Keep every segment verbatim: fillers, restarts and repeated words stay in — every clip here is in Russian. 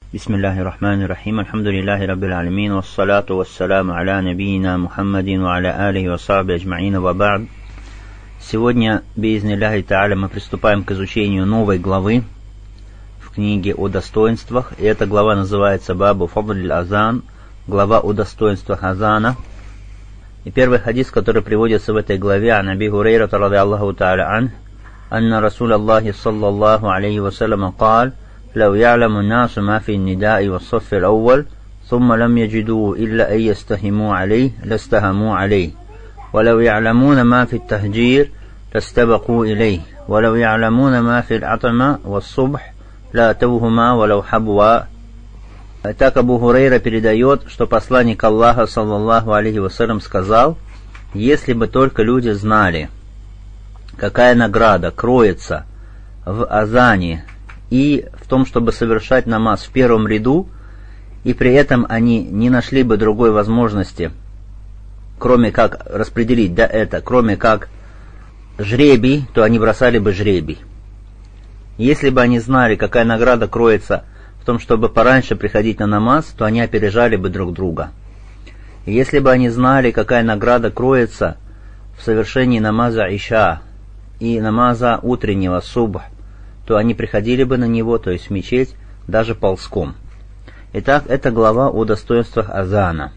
Бисмиллахи рахмани рахим, альхамдулиллахи раббил алямин, вассалату вассаламу аля набийина Мухаммадин ва аля алихи ва сахби аджма'ина ва ба'д. Сегодня, биизниллахи та'аля, мы приступаем к изучению новой главы в книге о достоинствах. И эта глава называется Бабу фадлиль азан, глава о достоинствах азана. И первый хадис, который приводится в этой главе, ан Аби Хурейрата радиаллаху та'аля ан, анна Расулаллахи саллаллаху алейхи ва саллама قال: لو يعلم الناس ما في النداء والصف الأول ثم لم يجدوا إلا أن يستهموا عليه لاستهموا عليه ولو يعلمون ما في التهجير لاستبقوا إليه ولو يعلمون ما في العتمة والصبح لا أتوهما ولو حبوا. Так Абу Хурейра передает, что посланник Аллаха саллаллаху алейхи вассалям сказал: если бы только люди знали, какая награда кроется в азане и в том, чтобы совершать намаз в первом ряду, и при этом они не нашли бы другой возможности, кроме как распределить да, это, кроме как жребий, то они бросали бы жребий. Если бы они знали, какая награда кроется в том, чтобы пораньше приходить на намаз, то они опережали бы друг друга. И если бы они знали, какая награда кроется в совершении намаза иша и намаза утреннего субх, то они приходили бы на него, то есть в мечеть, даже ползком. Итак, это глава о достоинствах азана.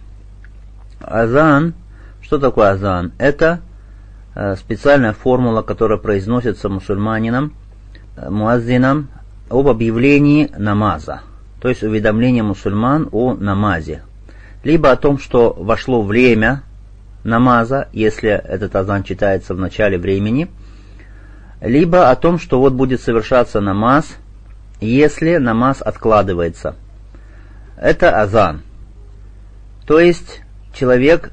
Азан, что такое азан? Это э, специальная формула, которая произносится мусульманином, э, муаззином, об объявлении намаза, то есть уведомление мусульман о намазе. Либо о том, что вошло время намаза, если этот азан читается в начале времени, либо о том, что вот будет совершаться намаз, если намаз откладывается. Это азан. То есть человек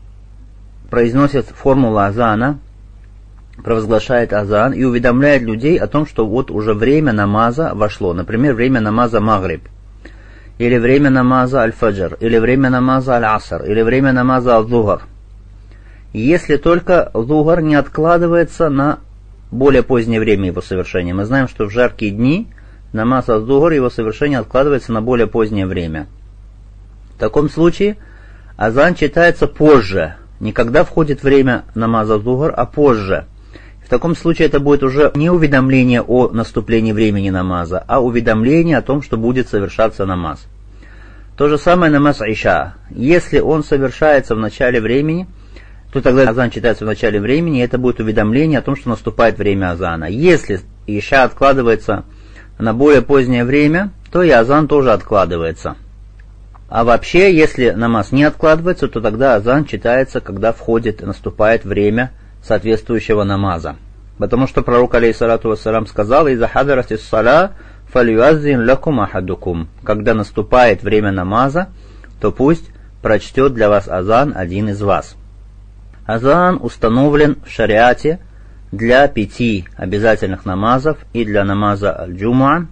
произносит формулу азана, провозглашает азан и уведомляет людей о том, что вот уже время намаза вошло. Например, время намаза магриб, или время намаза аль-фаджр, или время намаза аль-аср, или время намаза аль-зухр. Если только зухр не откладывается на более позднее время его совершения. Мы знаем, что в жаркие дни намаз аз-зухр, его совершение откладывается на более позднее время. В таком случае азан читается позже, не когда входит время намаза аз-зухр, а позже. В таком случае это будет уже не уведомление о наступлении времени намаза, а уведомление о том, что будет совершаться намаз. То же самое намаз иша. Если он совершается в начале времени, то тогда азан читается в начале времени, и это будет уведомление о том, что наступает время азана. Если иша откладывается на более позднее время, то и азан тоже откладывается. А вообще, если намаз не откладывается, то тогда азан читается, когда входит и наступает время соответствующего намаза. Потому что пророк алейхиссалату вассалам сказал: «Иза хадаратис сала фалюаззин лакум ахадукум». Когда наступает время намаза, то пусть прочтет для вас азан один из вас. Азан установлен в шариате для пяти обязательных намазов и для намаза аль-джумуа.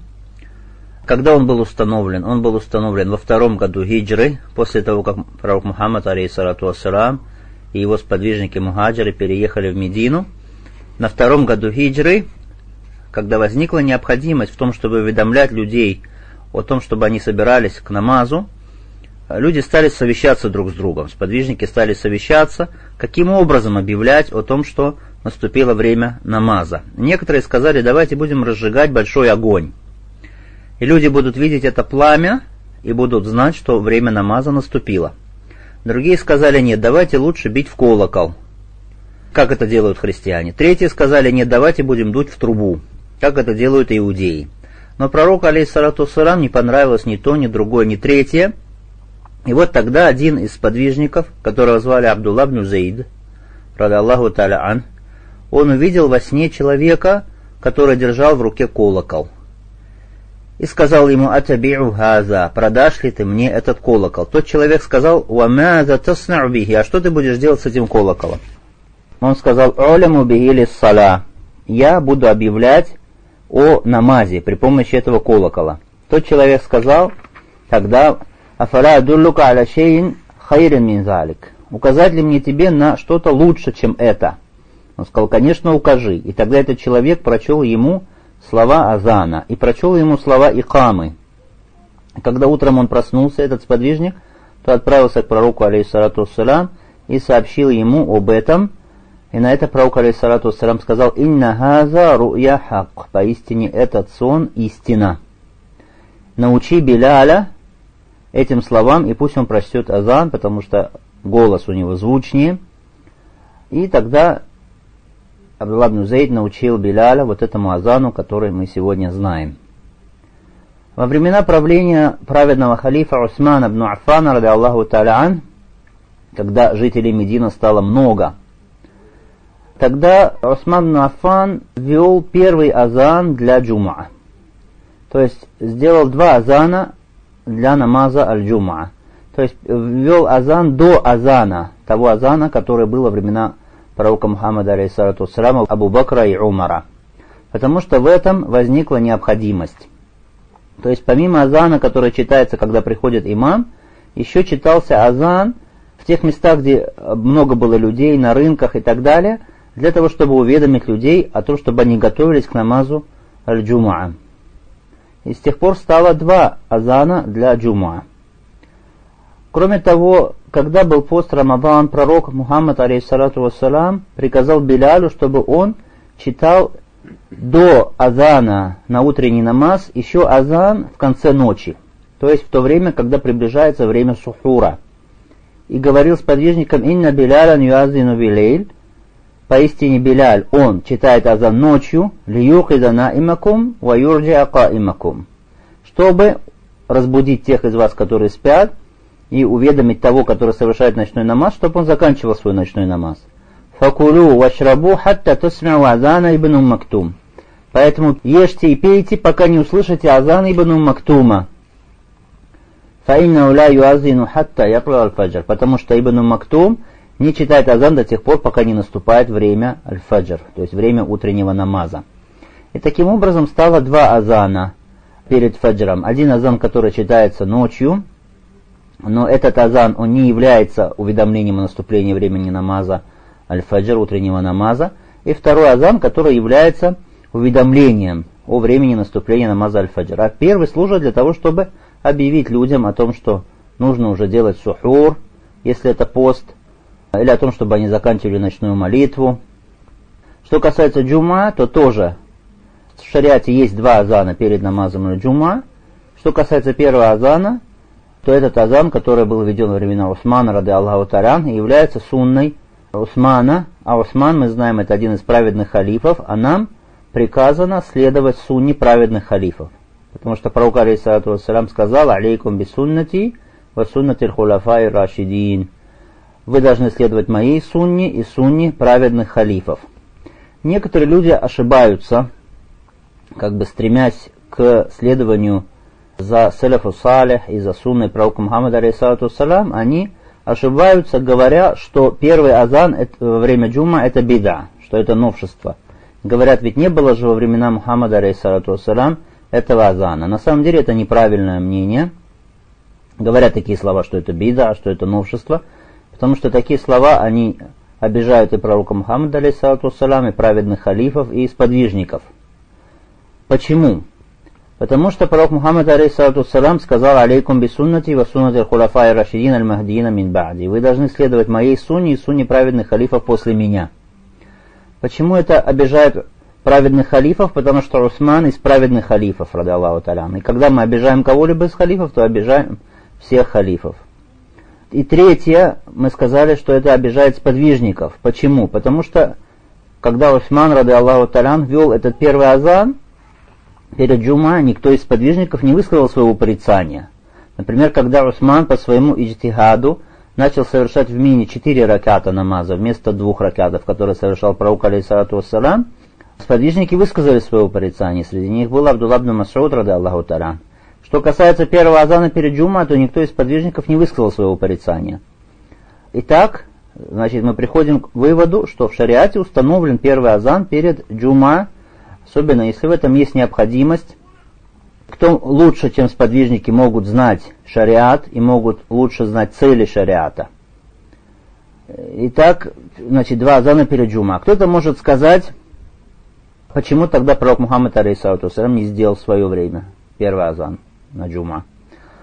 Когда он был установлен? Он был установлен во втором году хиджры, после того, как пророк Мухаммад алейхиссалату вассалам и его сподвижники мухаджиры переехали в Медину. На втором году хиджры, когда возникла необходимость в том, чтобы уведомлять людей о том, чтобы они собирались к намазу, люди стали совещаться друг с другом, сподвижники стали совещаться, каким образом объявлять о том, что наступило время намаза. Некоторые сказали: давайте будем разжигать большой огонь. И люди будут видеть это пламя и будут знать, что время намаза наступило. Другие сказали: нет, давайте лучше бить в колокол, как это делают христиане. Третьи сказали: нет, давайте будем дуть в трубу, как это делают иудеи. Но пророку алейхиссалату вассалам не понравилось ни то, ни другое, ни третье. И вот тогда один из сподвижников, которого звали Абдулла ибн Зейд, ради Аллаху та'аля ан, он увидел во сне человека, который держал в руке колокол. И сказал ему: «Атаби'у хаза, продашь ли ты мне этот колокол?» Тот человек сказал: «Ва маза таснау бихи, а что ты будешь делать с этим колоколом?» Он сказал: «Уляму бихи лис-сала, я буду объявлять о намазе при помощи этого колокола». Тот человек сказал тогда: «Афала адуллука аля шейин хайрин мин залик, указать ли мне тебе на что-то лучше, чем это?» Он сказал: «Конечно, укажи». И тогда этот человек прочел ему слова азана и прочел ему слова икамы. Когда утром он проснулся, этот сподвижник, то отправился к пророку, алейхиссалату вассалям, и сообщил ему об этом. И на это пророк, алейхиссалату вассалям, сказал: «Инна хаза ру'я хак». Поистине этот сон истина. Научи Биляля этим словам, и пусть он прочтет азан, потому что голос у него звучнее. И тогда Абдулла ибн Зейд научил Биляля вот этому азану, который мы сегодня знаем. Во времена правления праведного халифа Усмана ибн Аффана, ради Аллаху та'аля ан, когда жителей Медины стало много, тогда Усман ибн Аффан ввел первый азан для джумаа. То есть сделал два азана для намаза аль-джумаа. То есть ввел азан до азана, того азана, который был во времена пророка Мухаммада, алейхиссалату вассалям, Абу Бакра и Умара. Потому что в этом возникла необходимость. То есть помимо азана, который читается, когда приходит имам, еще читался азан в тех местах, где много было людей, на рынках и так далее, для того, чтобы уведомить людей о том, чтобы они готовились к намазу аль-джумаа. И с тех пор стало два азана для джумаа. Кроме того, когда был пост Рамадан, пророк Мухаммад, алейхиссалату вассалям, приказал Билялю, чтобы он читал до азана на утренний намаз еще азан в конце ночи, то есть в то время, когда приближается время сухура. И говорил сподвижникам: «Инна Билялян юазину билейль». Поистине Биляль, он читает азан ночью, лиюхида наимакум ва юрджиа каимакум, чтобы разбудить тех из вас, которые спят, и уведомить того, который совершает ночной намаз, чтобы он заканчивал свой ночной намаз. «Факулю вашрабу хатта тусмяу азана ибн Мактум». Поэтому ешьте и пейте, пока не услышите азан ибн Мактума. «Фаинна уля юазину хатта япла аль-фаджр». Потому что ибн Мактум не читает азан до тех пор, пока не наступает время аль-фаджр, то есть время утреннего намаза. И таким образом стало два азана перед фаджром. Один азан, который читается ночью, но этот азан, он не является уведомлением о наступлении времени намаза аль-фаджр, утреннего намаза. И второй азан, который является уведомлением о времени наступления намаза аль-фаджр. А первый служит для того, чтобы объявить людям о том, что нужно уже делать сухур, если это пост, или о том, чтобы они заканчивали ночную молитву. Что касается джума, то тоже в шариате есть два азана перед намазом аль-джума. Что касается первого азана, то этот азан, который был введен во времена Усмана, ради Аллаху та'аля ан, является сунной Усмана. А Усман, мы знаем, это один из праведных халифов, а нам приказано следовать сунне праведных халифов. Потому что пророк, алейхиссалату вассалям, сказал: «Алейкум бисуннати ва суннати аль-хуляфаи рашидин». Вы должны следовать моей сунне и сунне праведных халифов. Некоторые люди ошибаются, как бы стремясь к следованию за салафу салих и за сунной пророка Мухаммада, алейхиссалату вассалям, они ошибаются, говоря, что первый азан во время джума это бида, что это новшество. Говорят, ведь не было же во времена Мухаммада, алейхиссалату вассалям, этого азана. На самом деле это неправильное мнение. Говорят такие слова, что это бида, что это новшество, потому что такие слова, они обижают и пророка Мухаммада, алейхиссалату вассалям, и праведных халифов, и сподвижников. Почему? Потому что пророк Мухаммад, алейхиссалату вассалям, сказал: «Алейкум бисуннати ва суннати аль-хуляфаи рашидин аль-махдиина мин ба'ди». Вы должны следовать моей сунне и сунне праведных халифов после меня. Почему это обижает праведных халифов? Потому что Усман из праведных халифов, ради Аллаху та'аля ан. И когда мы обижаем кого-либо из халифов, то обижаем всех халифов. И третье, мы сказали, что это обижает сподвижников. Почему? Потому что когда Усман, ради Аллаху та'аля ан, ввел этот первый азан перед джума, никто из сподвижников не высказал своего порицания. Например, когда Усман по своему иджтихаду начал совершать в мине четыре раката намаза вместо двух ракатов, которые совершал пророк, алейхиссалату вассалям, сподвижники высказали своего порицания. Среди них был Абдулла ибн Мас'уд, ради Аллаху та'аля ан. Что касается первого азана перед джума, то никто из сподвижников не высказал своего порицания. Итак, значит, мы приходим к выводу, что в шариате установлен первый азан перед джума, особенно если в этом есть необходимость. Кто лучше, чем сподвижники, могут знать шариат и могут лучше знать цели шариата. Итак, значит, два азана перед джума. Кто-то может сказать, почему тогда пророк Мухаммад, алейхиссалату вассалям, не сделал в свое время первый азан на джума.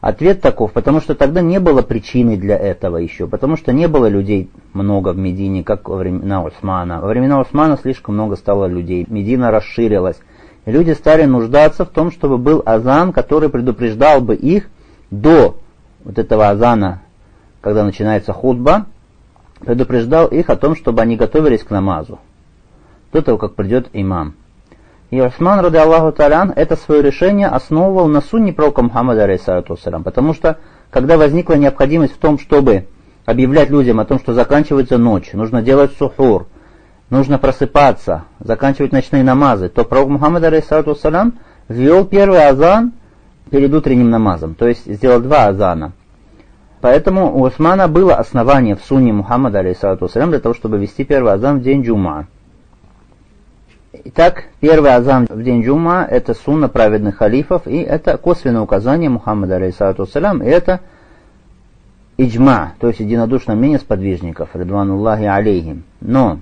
Ответ таков, потому что тогда не было причины для этого еще, потому что не было людей много в Медине, как во времена Усмана. Во времена Усмана слишком много стало людей, Медина расширилась. И люди стали нуждаться в том, чтобы был азан, который предупреждал бы их до вот этого азана, когда начинается хутба, предупреждал их о том, чтобы они готовились к намазу, до того, как придет имам. И Усман, ради Аллаху та'алян, это свое решение основывал на сунне пророка Мухаммада, алейхиссалату вассалям, потому что, когда возникла необходимость в том, чтобы объявлять людям о том, что заканчивается ночь, нужно делать сухур, нужно просыпаться, заканчивать ночные намазы, то пророк Мухаммад, алейхиссалату вассалям, ввел первый азан перед утренним намазом, то есть сделал два азана. Поэтому у Усмана было основание в сунне Мухаммада, алейхиссалату вассалям, для того, чтобы вести первый азан в день джум'a. Итак, первый азан в день джум'a — это сунна праведных халифов, и это косвенное указание Мухаммада, алейхиссалату вассалям, и это иджма, то есть единодушное мнение сподвижников, ридвануллахи алейхим. Но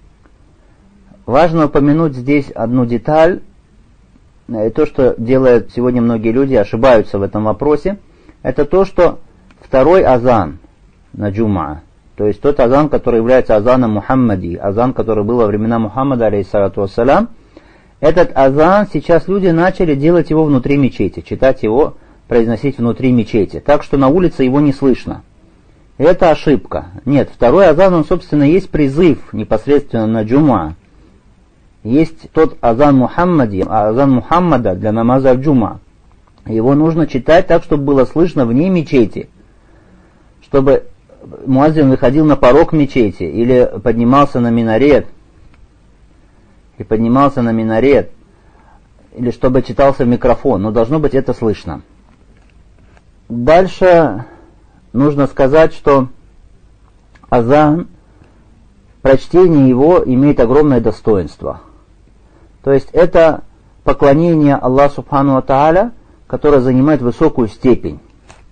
важно упомянуть здесь одну деталь, и то, что делают сегодня многие люди, ошибаются в этом вопросе, это то, что второй азан на джум'a, то есть тот азан, который является азаном Мухаммади, азан, который был во времена Мухаммада, алейхиссалату вассалям, этот азан сейчас люди начали делать его внутри мечети, читать его, произносить внутри мечети, так что на улице его не слышно. И это ошибка. Нет, второй азан, он, собственно, есть призыв непосредственно на джум'a. Есть тот азан Мухаммади, азан Мухаммада для намаза в джум'a. Его нужно читать так, чтобы было слышно вне мечети, чтобы муаззин выходил на порог мечети или поднимался на минарет, и поднимался на минарет, или чтобы читался в микрофон, но должно быть это слышно. Дальше нужно сказать, что азан, прочтение его имеет огромное достоинство. То есть это поклонение Аллаху Субхану ва Тааля, которое занимает высокую степень.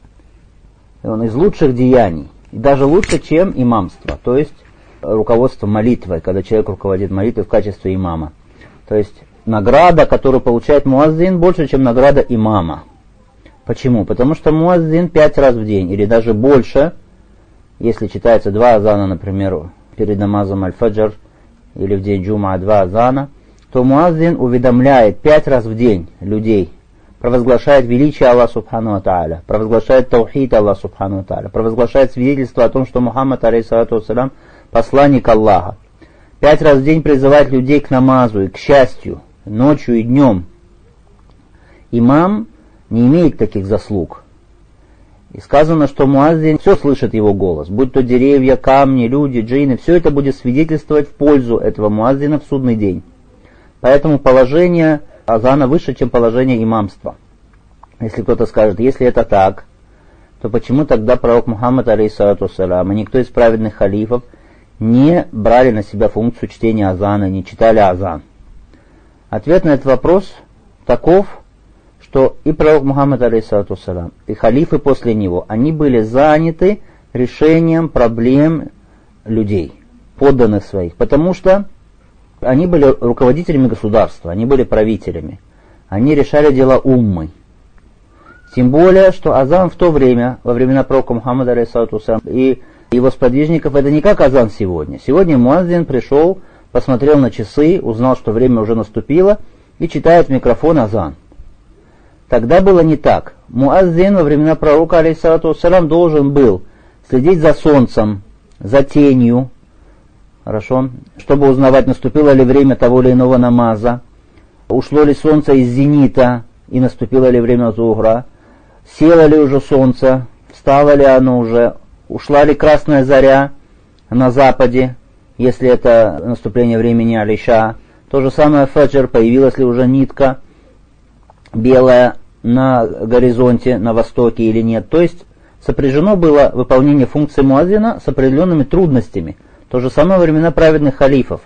И он из лучших деяний. И даже лучше, чем имамство, то есть руководство молитвой, когда человек руководит молитвой в качестве имама. То есть награда, которую получает муаззин, больше, чем награда имама. Почему? Потому что муаззин пять раз в день, или даже больше, если читается два азана, например, перед намазом аль-фаджр, или в день джум'a два азана, то муаззин уведомляет пять раз в день людей, провозглашает величие Аллаха Субхану ва Тааля, провозглашает таухид Аллаха Субхану ва Тааля, провозглашает свидетельство о том, что Мухаммад, алейхиссалату вассалям, посланник Аллаха. Пять раз в день призывает людей к намазу и к счастью, ночью и днем. Имам не имеет таких заслуг. И сказано, что муаззин все слышит его голос, будь то деревья, камни, люди, джинны, все это будет свидетельствовать в пользу этого муаззина в судный день. Поэтому положение азана выше, чем положение имамства. Если кто-то скажет, если это так, то почему тогда пророк Мухаммад, алейхиссалату вассалям, и никто из праведных халифов не брали на себя функцию чтения азана, не читали азан? Ответ на этот вопрос таков, что и пророк Мухаммад, алейхиссалату вассалям, и халифы после него, они были заняты решением проблем людей, подданных своих, потому что они были руководителями государства, они были правителями, они решали дела уммы. Тем более, что азан в то время, во времена пророка Мухаммада, алейхиссалату вассалям, и его сподвижников, это не как азан сегодня. Сегодня муаззин пришел, посмотрел на часы, узнал, что время уже наступило, и читает в микрофон азан. Тогда было не так. Муаззин во времена пророка, алейхиссалату вассалям, должен был следить за солнцем, за тенью, хорошо, чтобы узнавать, наступило ли время того или иного намаза, ушло ли солнце из зенита и наступило ли время зухра, село ли уже солнце, встало ли оно уже, ушла ли красная заря на западе, если это наступление времени аль-Иша. То же самое фаджр, появилась ли уже нитка белая на горизонте, на востоке или нет. То есть сопряжено было выполнение функции муаззина с определенными трудностями. То же самое во времена праведных халифов.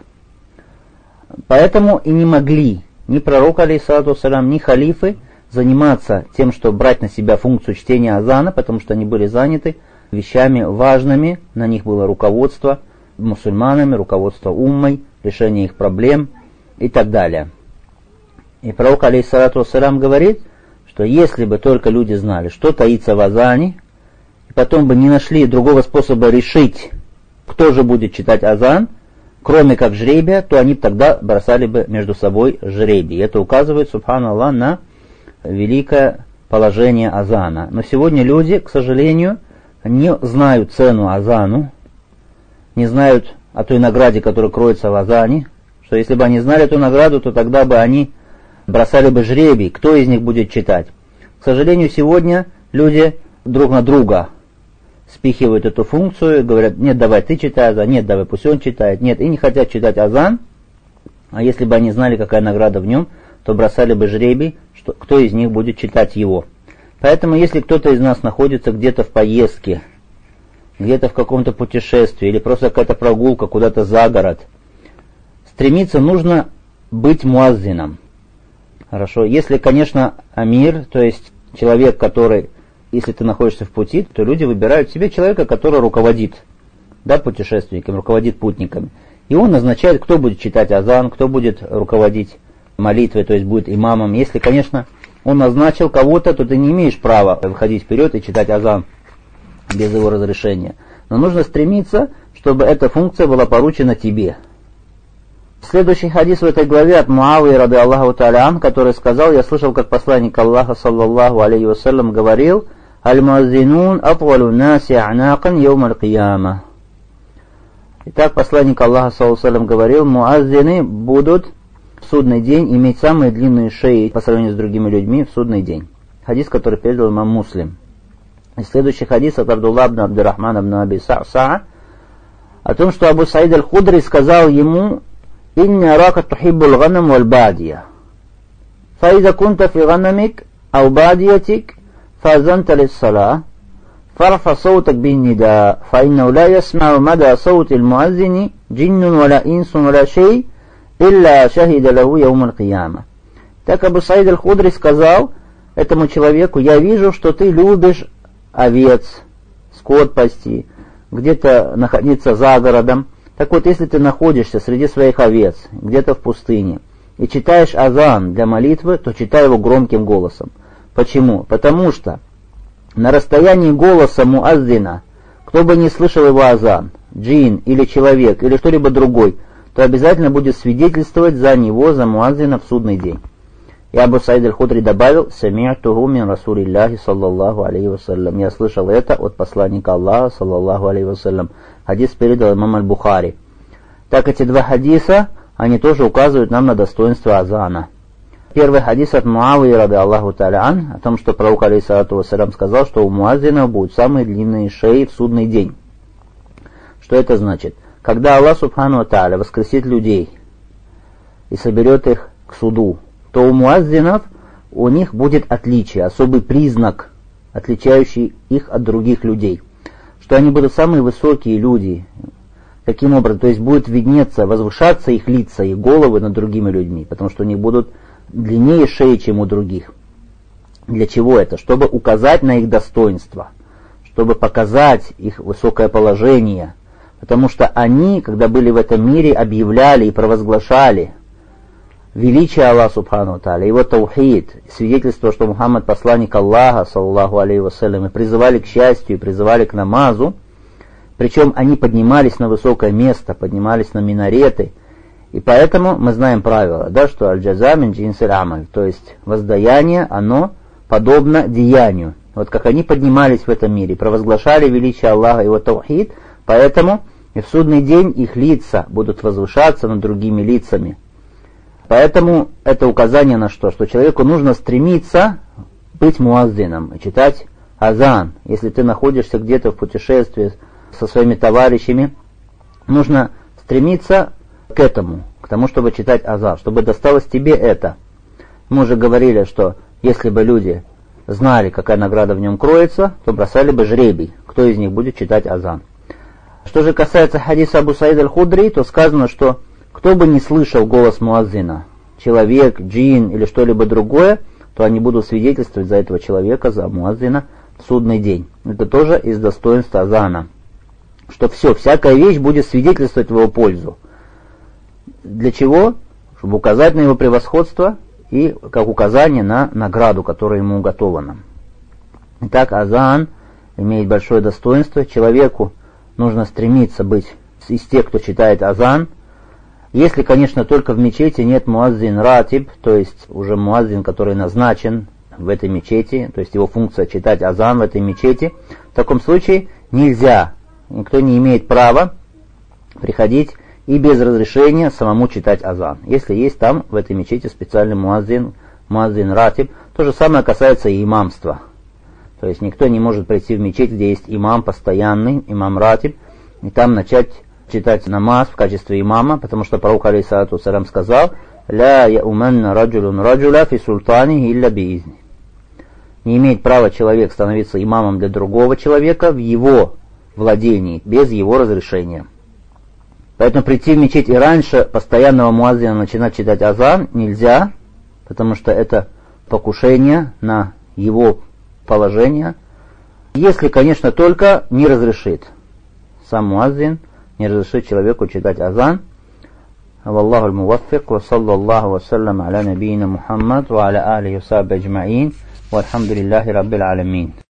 Поэтому и не могли ни пророк, алейхиссалату вассалям, ни халифы заниматься тем, что брать на себя функцию чтения азана, потому что они были заняты вещами важными, на них было руководство мусульманами, руководство уммой, решение их проблем и так далее. И пророк, алейхиссалату вассалям, говорит, что если бы только люди знали, что таится в азане, и потом бы не нашли другого способа решить, кто же будет читать азан, кроме как жребия, то они тогда бросали бы между собой жребий. Это указывает, субханаллах, на великое положение азана. Но сегодня люди, к сожалению, не знают цену азану, не знают о той награде, которая кроется в азане, что если бы они знали эту награду, то тогда бы они бросали бы жребий, кто из них будет читать. К сожалению, сегодня люди друг на друга спихивают эту функцию, говорят, нет, давай ты читай азан, нет, давай пусть он читает, нет, и не хотят читать азан, а если бы они знали, какая награда в нем, то бросали бы жребий, что, кто из них будет читать его. Поэтому, если кто-то из нас находится где-то в поездке, где-то в каком-то путешествии, или просто какая-то прогулка куда-то за город, стремиться нужно быть муаззином. Хорошо. Если, конечно, амир, то есть человек, который, если ты находишься в пути, то люди выбирают себе человека, который руководит, да, путешественниками, руководит путниками. И он назначает, кто будет читать азан, кто будет руководить молитвой, то есть будет имамом. Если, конечно, он назначил кого-то, то ты не имеешь права выходить вперед и читать азан без его разрешения. Но нужно стремиться, чтобы эта функция была поручена тебе. Следующий хадис в этой главе от Муавии, рады Аллаху та'аля, который сказал, я слышал, как посланник Аллаха, саллаллаху алейхи вассалям, говорил, «Аль-муаззинун атвалу наси а'накан йоум аль-кияма». Итак, посланник Аллаха, саллаллаху алейхи вассалям, говорил, муаззины будут в судный день иметь самые длинные шеи по сравнению с другими людьми в судный день. Хадис, который передал имам Муслим. И следующий хадис от Абдулла ибн Абдуррахмана ибн Аби Са'са о том, что Абу Саид аль-Худри сказал ему, «Инни арака тухиббул ганам валь бадия. Фаиза кунта фи ганамик ау бадиятик фазанта лиссала фарфа саутак бин нида фаиннау ла ясмау мада саут аль-муаззини джиннун валя инсун валя шей илля шахида лаху яум аль-кияма». Так Абу Саид аль-Худри сказал этому человеку, «Я вижу, что ты любишь овец, скот пасти, где-то находиться за городом. Так вот, если ты находишься среди своих овец, где-то в пустыне, и читаешь азан для молитвы, то читай его громким голосом». Почему? Потому что на расстоянии голоса муаззина, кто бы не слышал его азан, джин или человек, или кто-либо другой, то обязательно будет свидетельствовать за него, за муаззина в судный день. И Абу Саид аль-Худри добавил, «Сами'туху мин Расулиллахи саллаллаху алейхи вассалям». Я слышал это от посланника Аллаха саллаллаху алейхи вассалям. Хадис передал имам аль-Бухари. Так эти два хадиса, они тоже указывают нам на достоинство азана. Первый хадис от Муавии, рады Аллаху та'аля, о том, что пророк алейхиссалату вассалям сказал, что у муаззина будут самые длинные шеи в судный день. Что это значит? Когда Аллах субхану ва та'аля воскресит людей и соберет их к суду, то у муаззинов у них будет отличие, особый признак, отличающий их от других людей. Что они будут самые высокие люди. Таким образом, то есть будет виднеться, возвышаться их лица и головы над другими людьми, потому что у них будут длиннее шеи, чем у других. Для чего это? Чтобы указать на их достоинство, чтобы показать их высокое положение. Потому что они, когда были в этом мире, объявляли и провозглашали величие Аллаха субхану ва тааля, его таухид, свидетельство, что Мухаммад посланник Аллаха, саллаллаху алейхи вассалям, и призывали к счастью, и призывали к намазу. Причем они поднимались на высокое место, поднимались на минареты. И поэтому мы знаем правило, да, что аль-джаза мин джинсиль амаль, то есть воздаяние, оно подобно деянию. Вот как они поднимались в этом мире, провозглашали величие Аллаха, его таухид, поэтому и в судный день их лица будут возвышаться над другими лицами. Поэтому это указание на что? Что человеку нужно стремиться быть муаззином и читать азан. Если ты находишься где-то в путешествии со своими товарищами, нужно стремиться к этому, к тому, чтобы читать азан, чтобы досталось тебе это. Мы уже говорили, что если бы люди знали, какая награда в нем кроется, то бросали бы жребий, кто из них будет читать азан. Что же касается хадиса Абу Саид аль-Худри, то сказано, что кто бы не слышал голос муаззина, человек, джин или что-либо другое, то они будут свидетельствовать за этого человека, за муаззина в судный день. Это тоже из достоинства азана. Что все, всякая вещь будет свидетельствовать в его пользу. Для чего? Чтобы указать на его превосходство и как указание на награду, которая ему уготована. Итак, азан имеет большое достоинство. Человеку нужно стремиться быть из тех, кто читает азан. Если, конечно, только в мечети нет муаззин ратиб, то есть уже муаззин, который назначен в этой мечети, то есть его функция читать азан в этой мечети, в таком случае нельзя, никто не имеет права приходить и без разрешения самому читать азан. Если есть там в этой мечети специальный муаззин, муаззин ратиб, то же самое касается и имамства. То есть никто не может прийти в мечеть, где есть имам постоянный, имам ратиб, и там начать читать намаз в качестве имама, потому что пророк алейхиссалату вассалям сказал: «Ля яуманна раджулун раджуля фи султани илля биизни». Не имеет права человек становиться имамом для другого человека в его владении, без его разрешения. Поэтому прийти в мечеть и раньше постоянного муаззина начинать читать азан нельзя, потому что это покушение на его положение. Если, конечно, только не разрешит сам муаззин, не разрешит человеку читать азан. Валлаху аль-муваффик, ва саллаллаху ва саллам аля набийна Мухаммад ва аля алихи ва сахбихи аджмаин, вальхамдулиллахи раббил аламин.